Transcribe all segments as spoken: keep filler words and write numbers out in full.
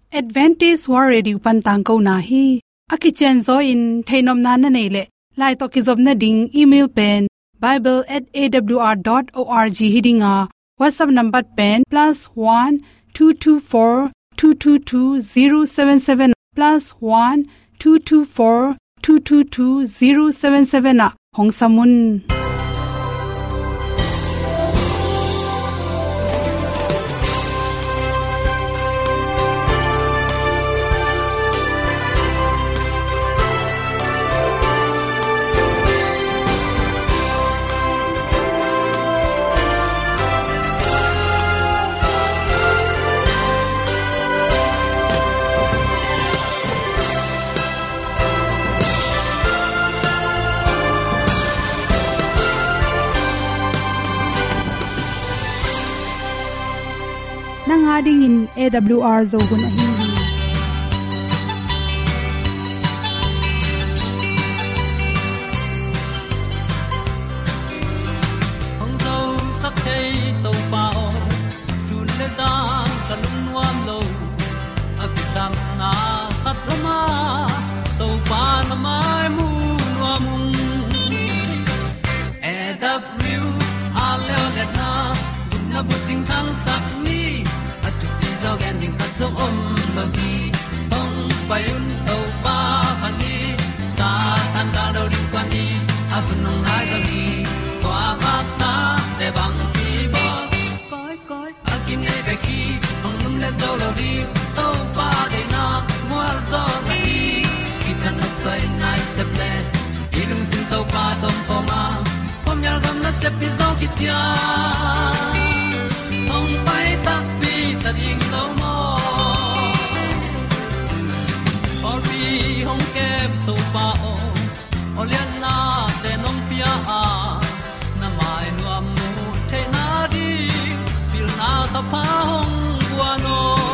Advantage World Radio Pantang ko na hi akichen zo in thainom na na nei le lai to ki job na ding email pen bible at a w r dot org hidinga WhatsApp number pen plus one two two four two two two zero seven seven plus one two two four two two two zero seven seven na hong samun ding in A W R zo gun a hi hong zo sak thei to pa o sun le za ka lum nuam lo a ki sam na khat o ma to pa na mai mu nuam A W R le le na na bu ting thang sak ni zo gen ding ta zo om lo gi hong pai un to pa han ni sa tan da do ri kwan ni a bu nong nai zo gi kwa ba ta te bang ki bo koi koi a kim nei be ki hong lum le zo lo ri to pa de na mo zo ga ni ki tan no sai nai se ple i lung sin to pa tom pa ma pom yal gam na se pi zo ki tia hong pai ta pi ta ding lo mo or bi hong kem to pa o olian na te nong pia a na mai nu am nu the na di pil na ta pa hong bua no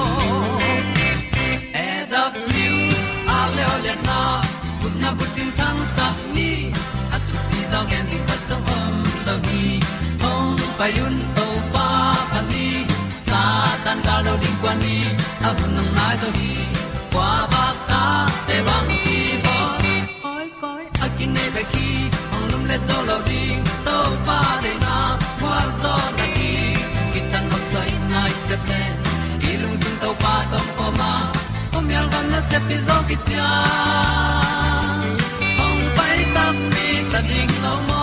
A W a le olian na kun na bu tin thang sa ni at ti zo gen di ta zo om lo gi hong pai un to pa pa ni tan ga lo ding kwan ni a bu nang mai zo hi kwa ba ta te bang ki bo koi koi a kin nei be ki ong lum le zo lo ding to pa de na kwa zo na ki ki tan nok sai nai se ple i lung sun to pa tom ko ma kom yal gam na se pi zo ki tia ong pai ta mi ta ding lo mo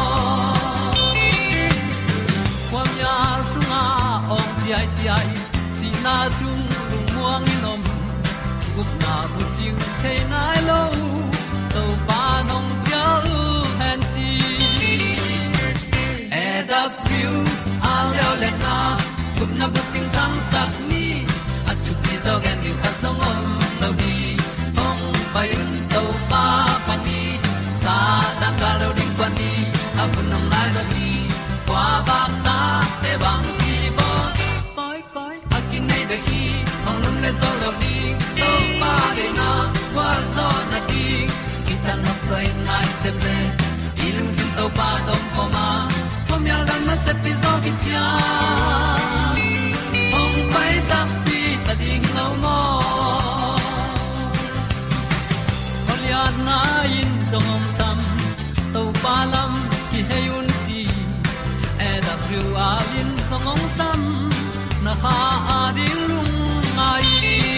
kwam ya su ma ong ti ai ti ai na chung lung muang ni nom gup na bu ting the nai lo to pa nong pia u han ti A W a le le na gup na bu ting tang sak ni at tu pi zo gen ni ta song om lo di ong pai un to pa pa ni sa tan ga lo ding kwan ni a bu nong lai zo ni kwa ba ta te bang ki bo koi koi a kin nei be ki ong lum le zo lo di to pa de na kwa zo na ki ki ta na sai nai se ple i lung sin to pa tom ko ma pom yal gam na se pi zo ki tia ong pai ta pi ta ding lo mo olian na in zong om sam to pa lam ki he un ti A W R in zong om sam na ha a ding lung mai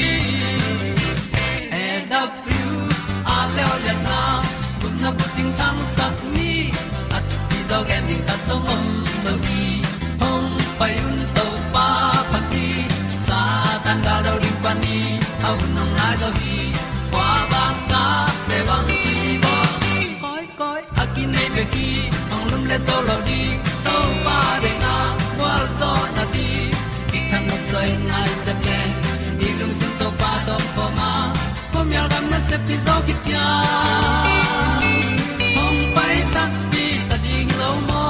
A W a le le na kun na bu ting tang sak ni at ti zo gen ding ta zo om lo gi hong pai un to pa pa ti sa tan ga do ri pa ni au nong lai zo gi kwa ba ta pe bang ti bo koi koi a kin nei be ki hong lum le zo lo di to pa de na kwa zo na ti ki kan nok sai nai se ple i lung sun to pa to pa ma pom yal gam na se pi zo ki tia hong pai ta pi ta ding lo mo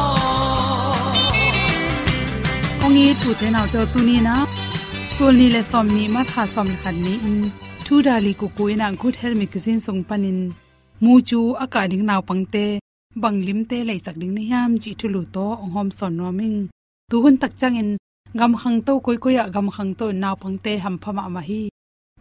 ong i tu te naw to tu ni na tul ni le som ni ma tha som khan ni in thu dali ku ku ina good health magazine song panin mu chu aka ding naw pangte banglim te lai chak ding ni ham chi thulu to ong hom son no ming tu hun tak chang in gam khang to koi koi ya gam khang to naw pangte ham phama ma hi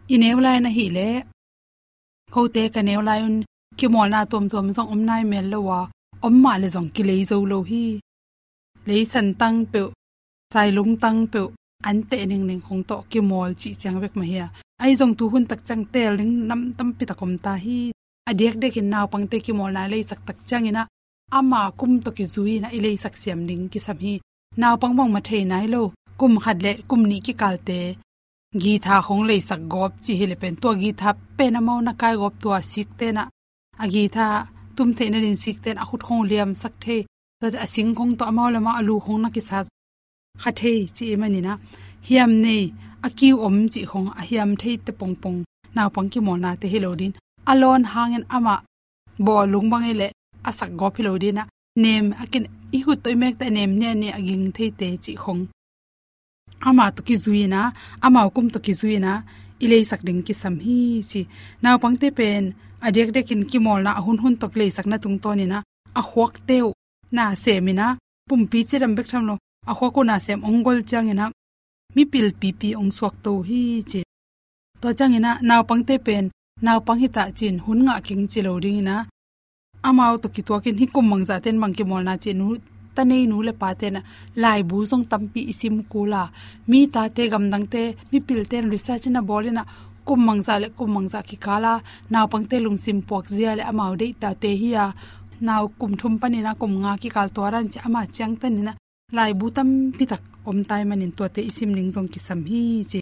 ineu lai na hi le khote ka neu lai un ki mol na tom tom zong om nai mel lowa om ma le zong ki lei zo lo hi lei san tang pe sai lung tang pe an te ning ning khong to ki mol chi chang bek ma hiya ai zong tu hun tak chang tel ning nam tam pi takom ta hi adek dek in naw pangte ki mol na lei sak tak chang ina ama kum to ki zui na ilei sak siam ding ki sam hi naw pang bang ma thei nai lo kum khat le kum ni ki kalte gi tha khong lei sak gop chi hele pen to gi tha pe na mau na kai gop to sik te na agi tha tum the na rin sik ten a khut khong liam sak the to a sing khong to amaw lama alu khong na ki sa kha the chi mani na hiam nei akiu om chi khong a hiam thei te pong pong naw pang ki mol na te helodin alon hangen ama bo lung bang ele asak gop helodin na nem akin i hu toy mek ta nem ne ne aging thei te chi khong ama to ki zuina ama kum to ki zuina ilei sak ding ki sam hi chi naw pangte pen adek dekin ki mol na hun hun tok lei sak na tung to ni na a khwak teu na semina pumpi chiram bek thamlo a khwa ko na sem ongol changena mi pil pi pi ong suak to hi chi to changena naw pangte pen naw pang hi ta chin hun nga king chilo ring na amao to ki to kin hi kum mangza ten mang ki mol na chi nu tanei nu le pa te na lai bu song tampi isim kula mi ta te gam dang te mi pil ten research na bolina kum mangza le kum mangza ki kala naw pangte lung sim pok zia le amau de ta te hiya naw kum thum pani na kum nga ki kal to ran cha ama chang tan ni na lai bu tam pitak om tai manin to te isim ling jong ki sam hi chi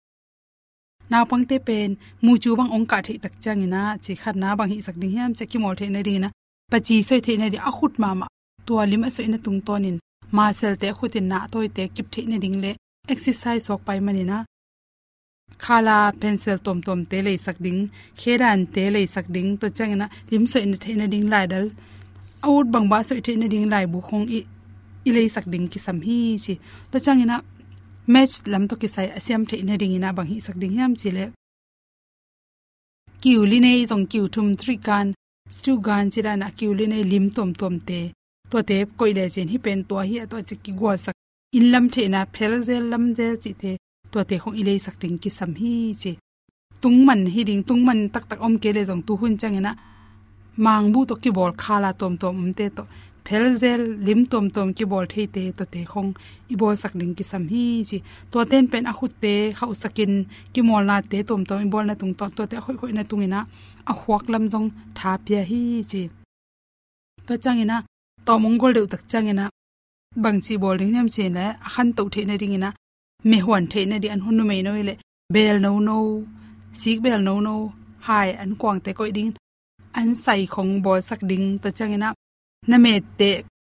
naw pangte pen mu chu bang ong ka thei tak chang ina chi khat na bang hi sak ding hiam che ki mol the na ri na pachi soi the na ri a khut ma ma tua lim a soi na tung tonin ma sel te khutin na toy te kip the na ding le exercise sok pai manina khala pencil tom tom te le sak ding kheran te le sak ding to changna lim soi na the na ding lai dal out bang ba soi the na ding lai bu khong i i le sak ding ki sam hi chi to changina match lam to ki sai asiam the na ding ina bang hi sak ding hiam chi le kiuli nei jong kiu thum three kan stu gan chira na kiuli nei lim tom tom te to te koile chen hi pen to hi to chiki go sak in lam the na phelzel lam zel chi the to te khong ilei sak ting ki sam hi chi tungman hi ding tungman tak tak om ke le jong tu hun changena mangbu to ki bol khala tom tom umte to phelzel lim tom tom ki bol thei te to te khong i bol sak ding ki sam hi chi to ten pen a khut te khau sakin ki mol na te tom tom i bol na tung to to te khoi khoi na tungina a khwak lam jong tha pia hi chi to changina to mongol deu tak changena bangchi bol ring nem che na khan to the na ringina me hwan the na di an hunu me no ile bel no no sik bel no no hai an kwang te koi ding an sai khong bol sak ding to changena na me te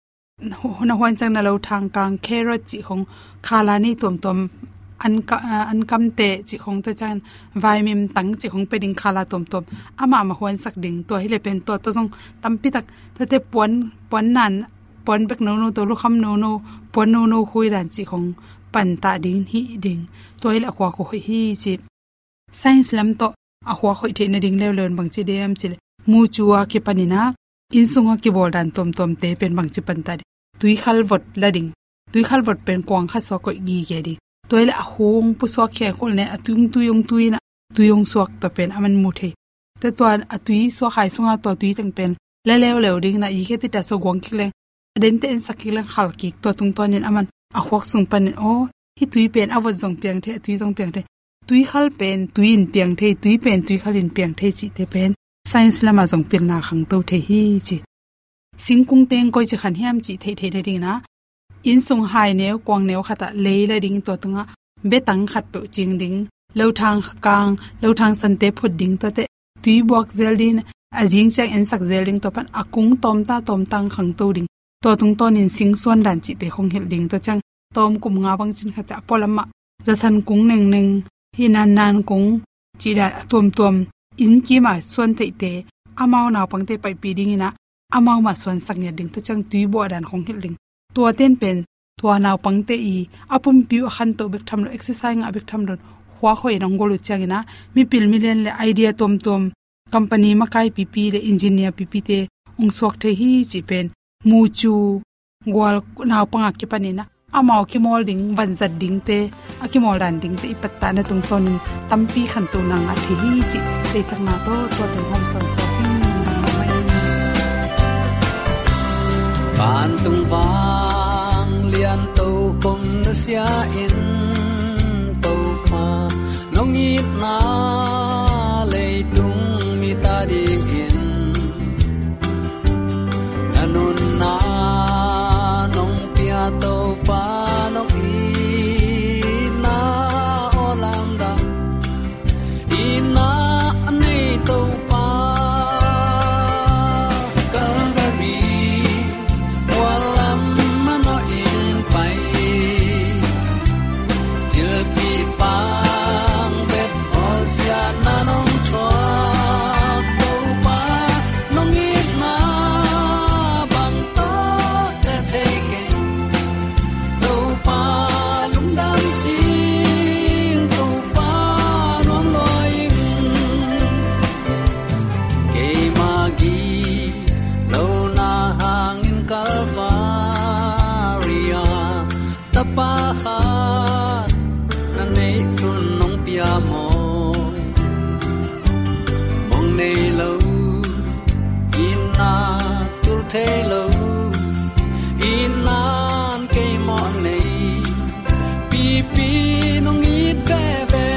na hwan chang na lo thang kang carrot chi khong khala ni tom tom an ka an kam te chi khong to chan vitamin tang chi khong pe ding khala tom tom ama ma hwan sak ding to hi le pen to to jong tampi tak ta te pon pon nan pon bek no no to lu kham no no pon no no khui ran chi khong pan ta ding hi ding to hi la kwa ko hi chi science lam to a hwa khoi the na ding le len bang chi dem chi mu chuwa ki panina in sunga ki bol dan tom tom te pen bang chi pan ta tui khal vot la ding tui khal vot pen kwang kha so ko gi ge di toile a hong pu so khe kol ne atung tuyong tuina tuyong suak to pen aman mu the te tuan atui so khai sunga to tui teng pen le lew lew ding na i ke ti ta so gong ki le den te en sakil khal ki to tung tonin aman a khwak sung pan o hi tui pen awat jong piang the tui jong piang the tui khal pen tui in piang the tui pen tui khal in piang the chi te pen science lama jong pil na khang to the hi chi singkung teng koi chi khan hiam chi the the ding na in sung hai neu kwang neu khata leila ding to tunga betang khat pe ching ding lo thang kang lo thang san te phut ding to te tui box zeldin ajing chang en sak zelding to pan akung tom ta tom tang khang to ding to tung ton in sing suan dan chi te khong hil ding to chang tom kum nga bang chin khata polama jasan kung neng neng hinan nan kung chi da tom tom in ki ma suan te te amao na pang te pai pi ding ina amao ma suan sak nya ding to chang tui bo dan khong hil ding tua ten pen tua naw pangte i apum piu khan to bek tham lo exercise nga bek tham lo khwa khoi nang golu changina mi pil million le idea tom tom company ma kai pp le engineer pp te ong sok the hi chi pen mu chu gwal naw panga ki panina amao ki mol ding ban zat ding te akimol dan ding te ipatta na tung ton tampi khan tu na nga thi hi chi sei sak na to to te hom son so pi ban tung vang lian to khom na sia in to pa nong it na le tung mi ta ding in nanun na nong pia to pa nong i na olam da i na nei to pa Calvary walam mano in pai til pi pang bet osia na nong chua to pa nong i na bang to te take to pa lung dam sing to pa nong loi ke magi lo na hang in Calvaria tapa khat na nei sun nong pia mo mong nei lo in na tul the lo in nan ke mo nei pi pi nong i ve ve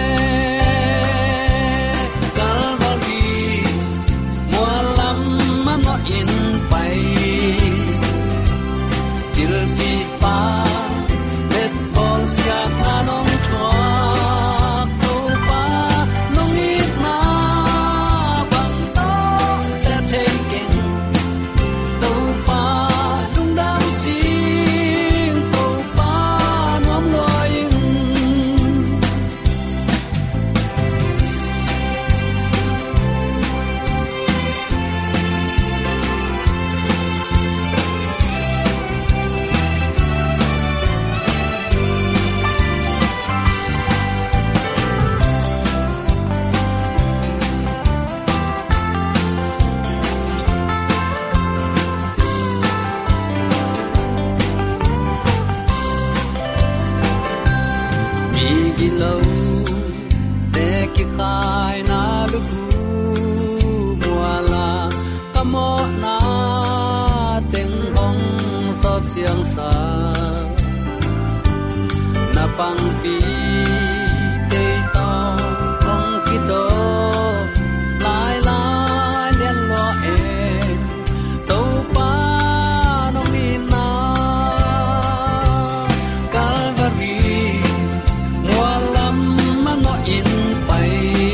Calvary mo lam ma no in pai til pi pa let bol sia na nong chua to pa nong i na bang to te taking to pa lung dam sing to pa nom loing mi gi lo te ki khai na lu ku muala kamo na teng hong sop siang sa na pang pi te to hong ki do lai lai lian lo e to pa no mi na Calvary mualam mano in pai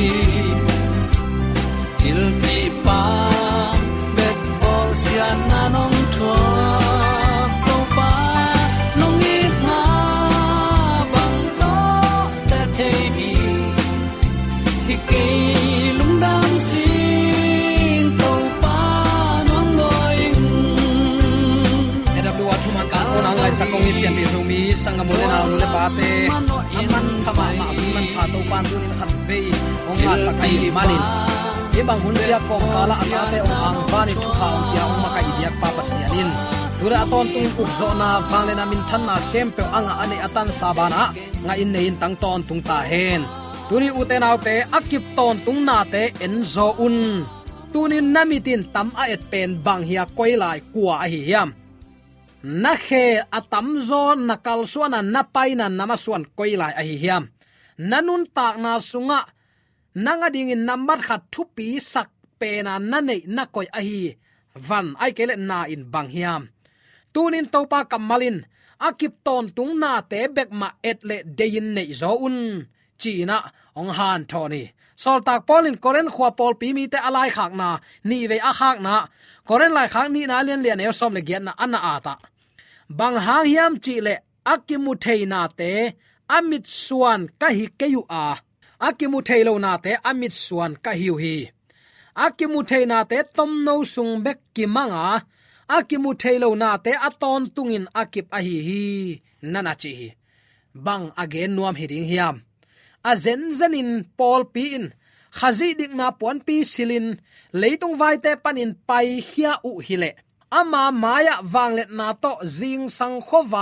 til pi pa bet bol sia na nong thua to pa nong it na bang to te te di hi ke lung dam sing to pa nong loing e da bua thuma ka ona ngai sakong itian ti zomi sangamole na le pate aman phama ma man pha to pan tu khat ve ong ma sakai li manin e bang hun sia ko kala ate ong ang vani thu kha ong ya ong makai diak pa pasianin dura aton tung uk zo na wang le na min than na kempe anga ane atan sabana nga in nei tang ton tung ta hen tuni uten autte akip ton tung na te en zo un tunin namitin tam a et pen bang hia koilai kwa hi hiam na khe atam zo nakal suana na paina namaswan koilai a hi hiam nanun tak na sunga nanga ding in number khat thupi sak pe na na nei na koi a hi van ai kele na in bang hiam tunin topa kamalin akip ton tung na te bek ma etle dein nei zo un china ong han thoni sol tak polin koren khwa pol pi mi te alai khak na ni ve a khak na koren lai khak ni na lian lian e som le giat na ana ata bang hang hiam chi le akimu theina te amit suan ka hi keyu a akimu thailo na te amit suan ka hiu hi akimu theina te tom no sung bek ki manga akimu thailo na te aton tungin akip a hi hi nana chi bang again nuam hiding hiam a zen zenin pol pi in khazi dik na pon pi silin leitung vai te panin pai hia u hile ama maya wanglet na to jing sang khowak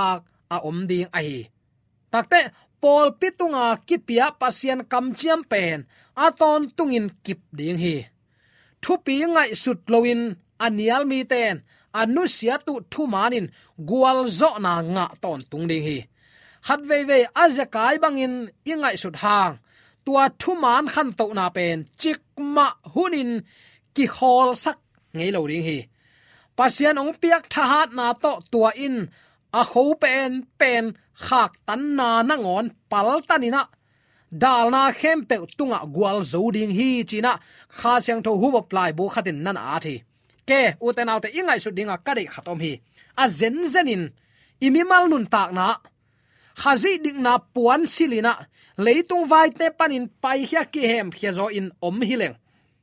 a om ding a hi takte pol pitunga kipia pasien kam chiam pen aton tungin kip ding hi thu pi ngai sut loin anial mi ten anu sia tu thu manin gwal zo na nga ton tung ding hi hat ve ve azakai bangin ingai sut hang tua thu man khan to na pen chik ma hunin ki hol sak ngei lo ding hi pasian ong piak tha hat na to tua in a kho pen pen khak tan na na ngon pal tanina dal na khem pe tunga gwal zo ding hi china kha siang tho hu apply bo khatin nan a thi ke uten autte ingai su dinga kari khatom hi a zen zenin imi mal nun tak na khazi ding na puan silina leitung vai te panin pai hia ki hem khia zo in om hileng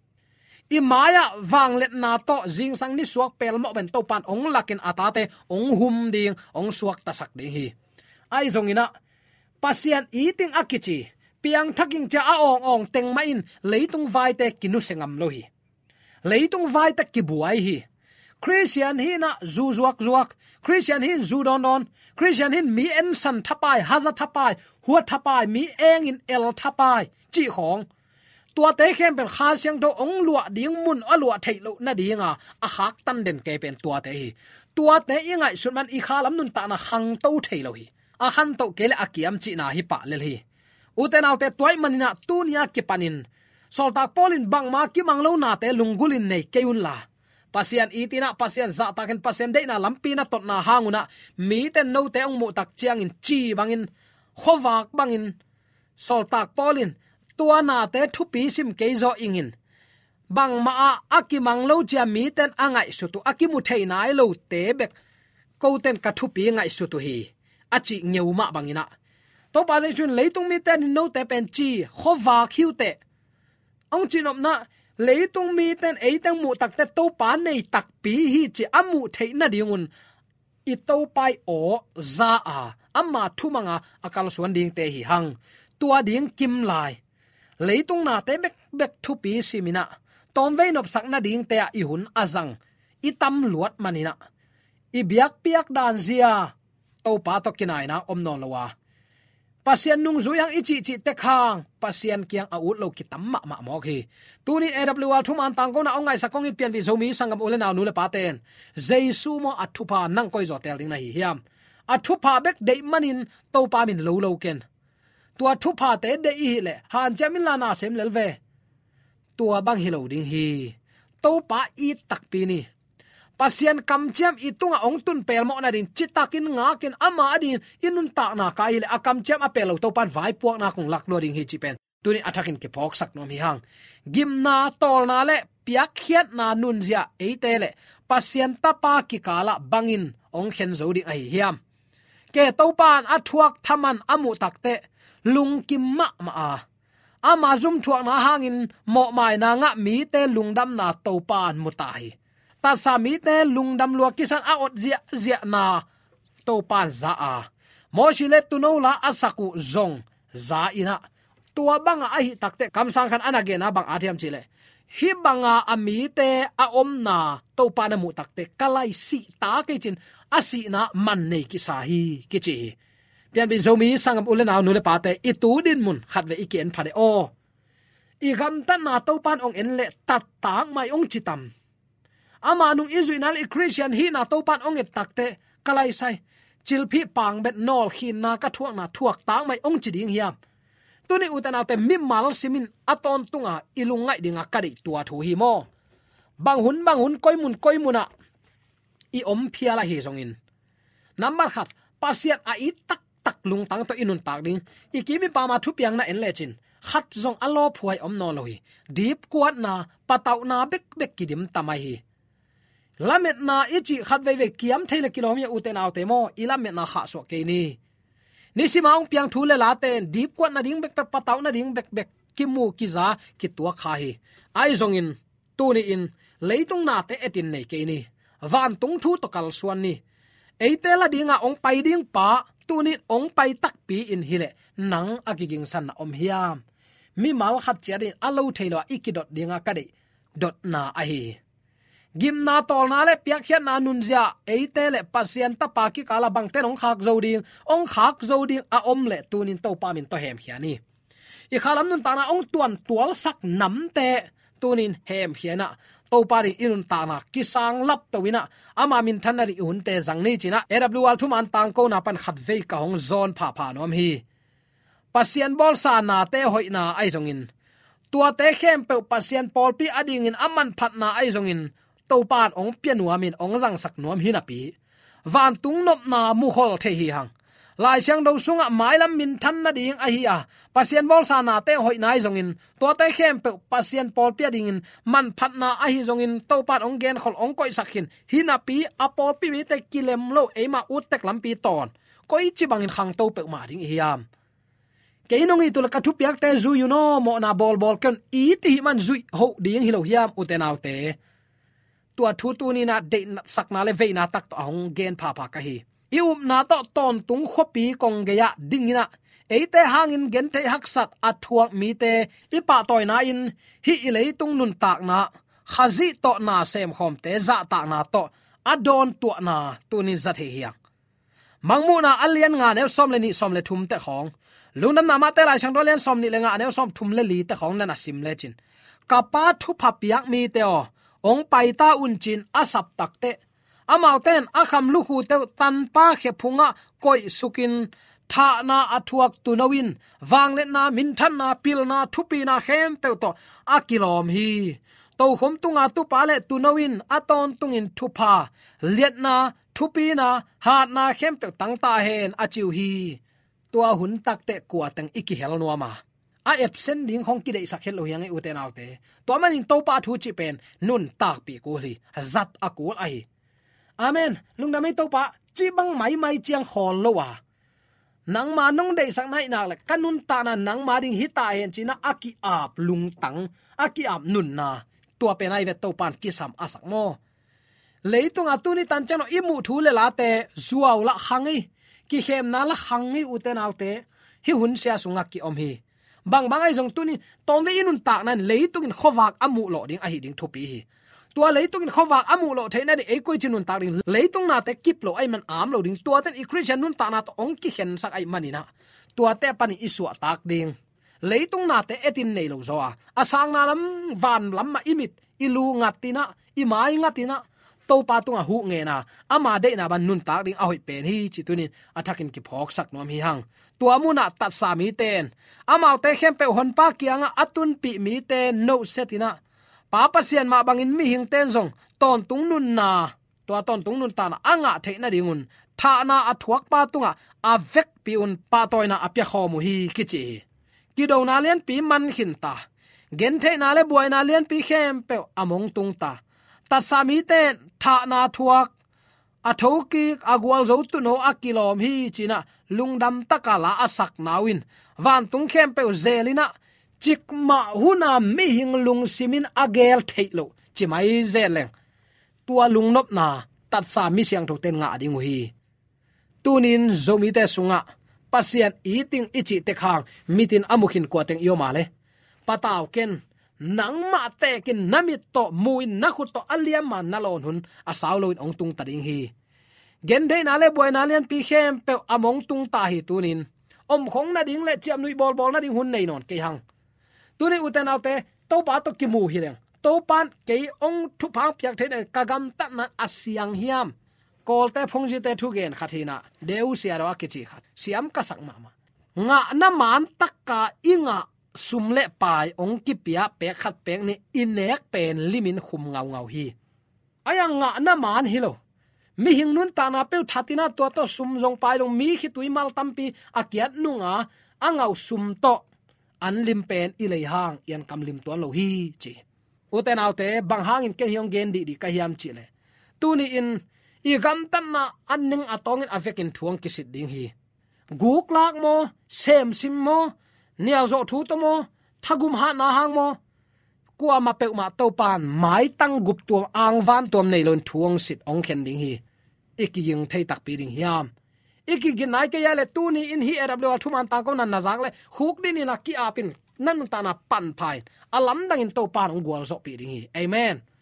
i maya wang let na to jing sang ni suak pel mo ben to pan ong lakin atate ong hum ding ong suak ta sak ding hi ai zongina pasian eating akichi piang thaking cha a ong ong teng ma in leitung vai te kinu sengam lo hi leitung vai te ki buai hi Christian hi na zu zuak zuak Christian hi zu don don Christian hin mi en san thapai haza thapai huwa thapai mi eng in el thapai chi khong tua te khem pen kha siang do ong lua ding mun a lua thei lo na dinga a khak tan den ke pen tua te hi tua te ingai sunman i khalam nun ta na khang to thei lo hi a khan to kele akiam chi na hi pa lel hi uten autte toy manina tunia ki panin soltak polin bang ma ki manglo na te lungulin nei keun la pasian itina pasian za taken pasian de na lampi na tot na hanguna mi ten no te ong mu tak chiang in chi bangin khowak bangin soltak polin tua na te thu pi sim ke zo ingin bang ma akimang lo chia mi ten angai su tu akimu thei nai lo te bek ko ten ka thu pi ngai su tu hi achi ngeuma bangina to pa jai chun leitung mi ten no te pen chi khowa khiu te ong chinop na leitung mi ten eitang mu tak te to pa nei tak pi hi chi amu thei na dingun i to pai o za a amma thumanga akal suan ding te hi hang tua ding kim lai leitung na te bek bek thu pi simina tom ve nop sak na ding te a i hun azang i tam luat manina i biak piak dan zia to pa to kinai na om non lawa pasian nung zuyang ichi chi te khang pasian kiang a ut lo ki tamma ma mo khi tuni awl thum an tang ko na ongai sakong i pian vi zomi sangam ole na nu le paten jesu mo athupa nang koi zo tel ding na hi hiam athupa bek de manin to pa min lo lo ken tua thupa te de hi le han chamin la na sem lelve tua bang hi lo ding hi to pa i tak pi ni pasian kam chiam itunga ong tun pel mo na din chitakin nga ken ama adin inun ta na ka ile akam chiam apelo to pan vai puak na kong lak lo ding hi chi pen tuni athakin ke phok sak no mi hang gimna tol na le piak khiat na nun zia eite le pasian tapa ki kala bangin ong khen zo ding ai hiam ke to pan athuak thaman amu takte lung kim ma ma a ama zum thuak na hangin mo mai na nga mi te lungdam na to pan mutai ta sami te lungdam lua kisan a ot zia zia na to pan za a mo shile tu no la asaku zong za ina tua banga a hi takte kam sang khan anage na bang athiam chile hi banga ami te a om na to pa na mu takte kalai si ta ke chin asi na man nei ki sa hi ki chi pian bi zomi sangam ule naw nu le pa te i tu din mun khat ve iken phade o i gam tan na to pan ong en le tat tang mai ong chitam ama nung israel i christian hi na to pan ong et takte kalai sai chilphi pang bet nol khin na ka thuak na thuak tang mai ong chi ding hiam tuni utana te mimmal simin aton tunga ilungai dinga kari tua thu hi mo bang hun bang hun koi mun koi muna i om phiala hi zongin number khat pasiat a i tak tak lung tang to inun tak ding ikimi pa ma thu piang na en lechin khat zong alo phuai om no loi deep kuat na patau na bek bek kidim tamai hi lamet na ichi khat ve ve kiam thele kilomia uten autte mo ilamet na kha so ke ni nisimaung piang thu le la ten deep kuat na ding bek bek patau na ding bek bek kimu kiza ki tua kha hi ai zongin tu ni in leitung na te etin nei ke ni van tung thu to kal suan ni eitela dinga ong pai ding pa tunin ong pai tak pi in hile nang agiging san na om hiam mi mal khat chiadin alo thailo ikidot dinga kade dot na a hi gimna tol na le piak khian na nun zia eite le pasien ta pa ki kala bang te ong khak zo ding ong khak zo ding a om le tunin to pa min to hem khiani i khalam nun ta na ong tuan tual sak nam te tunin hem khiana to pari inun ta na ki sang lap to wina ama min thanari un te jang ni china awl thum an tang ko na pan khat ve ka hong zon pha pha nom hi pasien bol sa na te hoina ai jongin tua te khem pe pasien pol pi ading in aman phat na ai jongin to pan ong pianua min ong jang sak nom hi na pi van tung nop na mu khol the hi hang lai siang do sunga mailam min than na ding a hi a pasien bol sa na te hoi nai zongin to te khem pe pasien pol pia ding in man phat na a hi zongin to pat ong gen khol ong koi sakhin hi na pi a pol pi mi te kilem lo e ma ut tek lam pi ton koi chi bangin khang to pe ma ding hi yam ke nong i tu la ka thu piak te zu you know mo na bol bol kan i ti man zui ho ding hi lo hiam u te nau te tua thu tu ni na de sak na le ve na tak to ong gen pha pha ka hi ium na to ton tung khopi kong ge ya dingina eite hangin gen te haksat athuak mi te ipa toy na in hi ilei tung nun tak na khazi to na sem khom te za ta na to adon tu na tunin za the hiang mangmu na alian nga ne som le ni som le thum te khong lungnam na ma te lai chang do len som ni le nga ne som thum le li te khong na na sim le chin kapa thu pha piak mi te o ong pai ta un chin asap tak te amauten akham lu hu te tan pa khe phunga koi sukin tha na athuak tunawin wangle na min than na pil na thupi na khem pe to akilom hi to khom tunga tu pa le tunawin aton tungin thupa liet na thupi na hat na khem pe tang ta hen achiu hi tua hun tak te kwa tang iki hel no ma a absent ding khong ki dei sakhel lo yang e uten autte to manin to pa thu chi pen nun tak pi ko li zat akul ai amen lungdamai to pa chi bang mai mai chiang khol lo wa nang ma nong dei sak nai nak le kanun ta na nang ma ding hita hen china aki ap lung tang aki ap nun na tua pe nai ve to pan ki sam asak mo leitung atuni tan chano imu thu le la te zuaw la khangi ki khem na la khangi uten autte hi hun sia sunga ki om hi bang bang ai jong tuni tom ve inun tak nan leitung in khowak amu lo ding a hi ding thupi hi tua leitung in khowak amu lo theina ni ei koi chinun tak ding leitung na te kip lo ai man am lo ding tua ten i christian nun ta na to ong ki khen sak ai manina tua te pani iswa tak ding leitung na te etin nei lo zo a asang na lam van lam ma imit ilu ngatina imai ngatina to pa tunga hu nge na ama de na ban nun tak ding a hoi pen hi chi tunin athakin ki phok sak nom hi hang tua mu na tat sa mi ten amau te khem pe hon pa kianga atun pi mi ten no setina papa sian ma bangin mi hing ten zong ton tung nun na to ton tung nun ta na anga theina dingun tha na athuak pa tunga avek pi un pa toina apya khomu hi kichi ki do na len pi man khin ta gen the na le buai na len pi khem pe among tung ta ta sami ten tha na thuak athoki agwal zo tu no akilom hi china lungdam takala asak nawin van tung khem pe zelina chikma huna mi hing lung simin agel theilo chimai zeleng tua lungnop na tat sa mi siang tho ten nga ding hi tunin zomi te sunga pasien eating ichi te khang mitin amukhin ko teng yo male pataw ken nangma te kin namit to muin na khut to aliam man nalon hun asawloin ong tung tading hi gen dei na le boy na lian pi khem pe among tung ta hi tunin om khong na ding le chiam nui bol bol na ding hun nei non ke hang tuni uten autte to pa to ki mu hi leng to pan ke ong thu phang pyak the kagam ta na asyang hiam kol te phong ji te thu gen khathina deu sia ro ki chi khat siam ka sak ma ma nga na man takka inga sumle pai ong ki pia pe khat pek ni inek pen limin khum ngau ngau hi aya nga na man hi lo mi hing nun ta na pe thatina to to sum jong pai long mi khi tui mal tampi akiat nunga angau sum to an lim pen ilei hang yan kam lim to lo hi chi uten autte bang hang in ken hiong gen di di ka hiam chi le tu ni in i gam tan na anning atong in avekin thuang kisit ding hi guk lak mo sem sim mo nial zo thu to mo thagum ha na hang mo kwa ma pe ma to pan mai tang gup tuam ang van tuam nei lon thuang sit ong khen ding hi iki ying thei tak pi ding hiam iki gin nai ke ya le tu ni in hi aw thuman ta ko nan na jak le khuk din ni na ki apin nan ta na pan phai alam dang in to pan ong gwal zo pi ding hi amen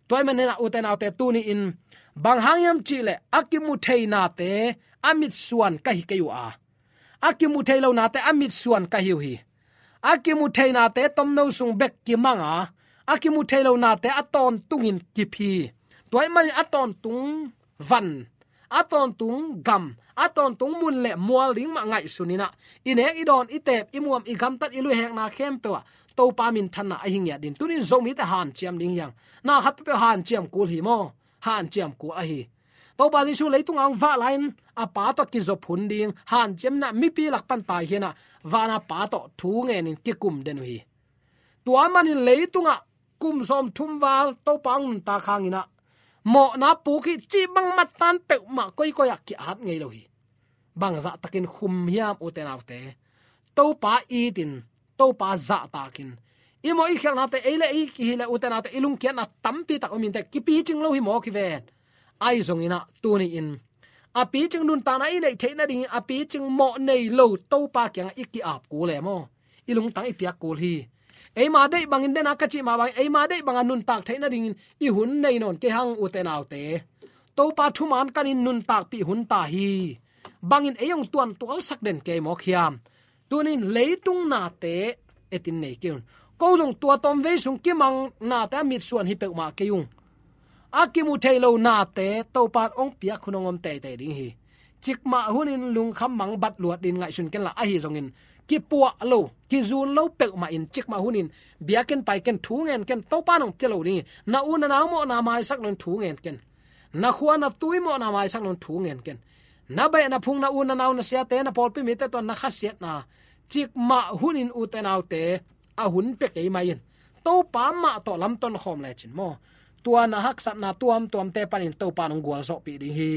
toy manena uten autte tu ni in bang hangyam chi le akimu theina te amit suan ka hi kayu a akimu thailo na te amit suan ka hiu hi akimu theina te tomno sung bek ki manga akimu thailo na te aton tungin kipi toy man aton tung van aton tung gam aton tung mun le mual ling ma ngai sunina ine idon itep imuam igam tat ilu hek na khem pewa to pa min thanna a hing ya din tunin zomi ta han chiam ding yang na hat pe han chiam kul hi mo han chiam ku a hi to pa li su leitung ang va line a pa to ki zo phun ding han chiam na mi pi lak pan ta hiena wana pa to thu nge nin ki kum den hi tua manin leitunga kum som thum wal to pang ta khangina mo na pu ki chi bang mat tan pe ma koi koi ak ki at ngei lo hi bang za takin khum hiam u te naw te to pa i tin to pa za takin imo i khel na te ele i ki le u te na te ilung kian na tampi tak omin te ki pi ching lo hi mo ki ven ai zong ina tu ni in a pi ching nun ta na i nei the na ding a pi ching mo nei lo to pa kyang i ki ap ku le mo ilung tang i pia kul hi ei ma dei bangin den akachi ma bang ei ma dei bang anun tak theina ding i hun nei non ke hang u te naw te to pa thu man kanin nun tak pi hun ta hi bangin eyong tuan tual sak den ke mo khiam tunin leitung na te etin nei keun ko jong tua tom ve sung ki mang na ta mit suan hi pe ma ke yung akimu thailo na te to pat ong pia khunongom te te ding hi chikma hunin lung kham mang bat luat din ngai sun ken la a hi zongin ki puwa lo ki zun lo pe ma in chikma hunin biaken pai ken thu ngen ken to pa nong telo ding na un na mo na mai sak non thu ngen ken na khuwa na tui mo na mai sak non thu ngen ken na ba na phung na un na naw na sia te na pol pi mi te to na khasiat na chikma hunin u te naw te a hun pe ke mai in to pa ma to lam ton khom le chin mo tua na hak sat na tuam tuam te panin to pa nong gwal so pi ding hi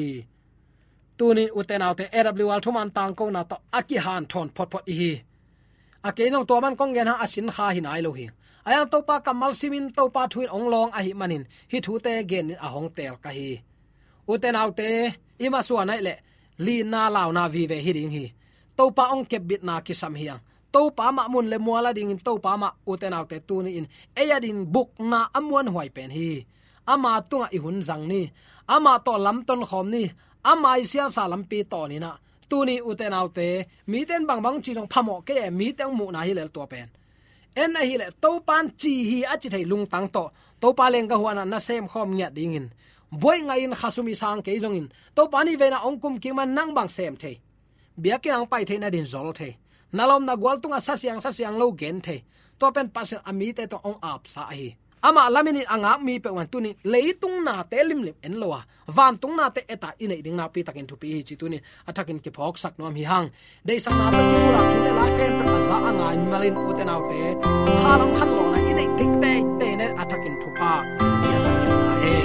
tunin u te naw te awl thuman tang ko na to aki han thon phot phot hi ake nong to man kong gen ha asin kha hin ai lo hi ayang to pa kamal simin to pa thuin ong long a hi manin hi thu te gen a hong tel ka hi u te naw te ima suan nai le li na law na vi ve hi ding hi to pa ong kep bit na ki sam hiang to pa ma mun le muala ding in to pa ma uten autte tu ni in eya din buk na amwan huai pen hi ama tunga i hun jang ni ama to lam ton khom ni ama isia sa lam pi to ni na tu ni uten autte mi ten bang bang chi jong phamo ke mi teng mu na hi le to pen en a hi le to pan chi hi a chi thei lung tang to to pa leng ka huana na sem khom nya ding in boy ngai in khasumi sang ke jong in to pani ve na ong kum ki man nang bang sem thei biakin ang pai thei na din zol thei nalom na gwal tunga sasyang sasyang lo gen the to pen pasen ami te to ong ap sa hi ama lamini anga mi pe wan tuni leitung na te lim lim en lowa van tung na te eta inei ding na pi takin thu pi chi tuni atakin ki phok sak nom hi hang dei sang na ta tu la thu le la ken pe za anga mi malin uten autte khalam khan lo na inei tik te te ne atakin thu pa ya sang na he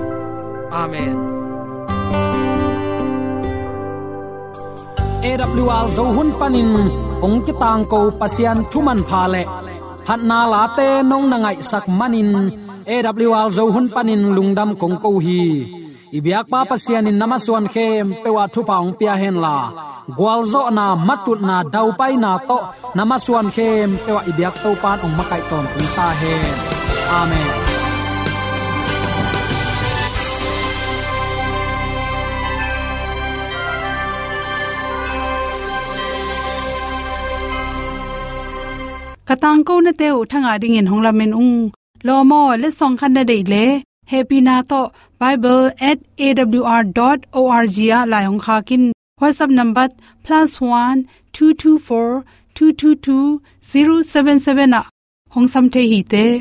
amen. A W R zo hun panin ong ki tang ko pasian thuman pha le phat na la te nong na ngai sak manin A W R zo hun panin lungdam kong ko hi ibyak pa pasian in namaswan khem pewa thu paung pia hen la gwalzo na matut na dau pai na to namaswan khem pewa ibyak to pan ong makai ton pun ta he amen. katang ko na teu thanga ding in honglamen ung lomo le song khan na dei le happy na to bible at a w r dot org ya la hong kha kin whatsapp number plus one two two four two two two zero seven seven a hong sam the hi te